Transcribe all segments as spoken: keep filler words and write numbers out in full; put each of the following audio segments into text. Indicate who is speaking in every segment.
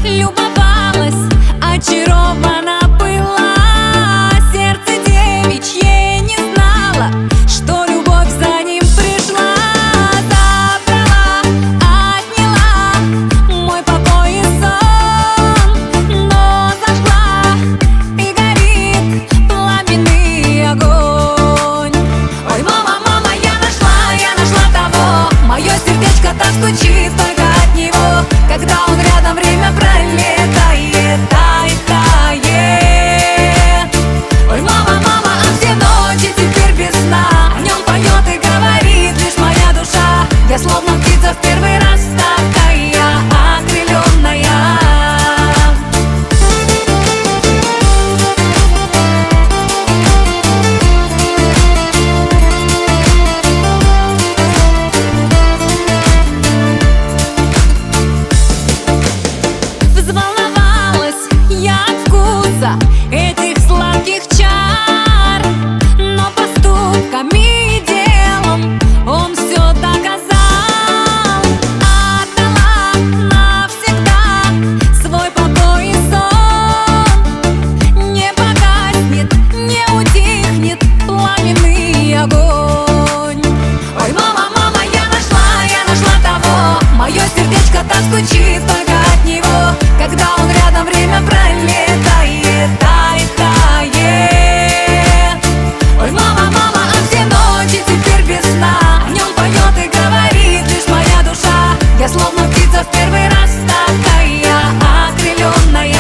Speaker 1: любовалась, очарована была. Сердце девичье не знало, что любовь за ним пришла. Забрала, отняла мой покой и сон, но зажгла, и горит пламенный огонь. Ой, мама, мама, я нашла, я нашла того. Мое сердечко так стучит только от него, когда он рядом, время пролетает, тает, тает. Ой, мама, мама, а все ночи теперь без сна. О нем поет и говорит лишь моя душа. Я словно птица в первый раз, такая окрыленная. Взволновалась я от вкуса этих сладких чар, но поступками и делом он все доказал. Отдала навсегда свой покой и сон, не погаснет, не утихнет пламенный огонь. Ой, мама, мама, я нашла, я нашла того. Мое сердечко так стучит только от него, когда он рядом, время пролетает, тает, тает. Ой, мама, мама, а все ночи теперь без сна. О нем поет и говорит лишь моя душа. Я словно птица в первый раз, такая окрыленная.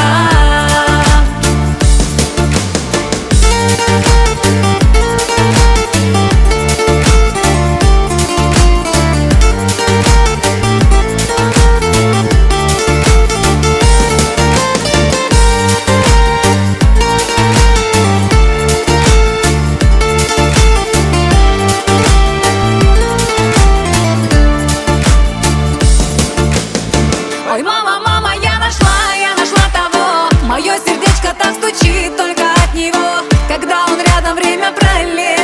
Speaker 1: Ой, мама, мама, я нашла, я нашла того. Мое сердечко так стучит только от него, когда он рядом, время пролетает.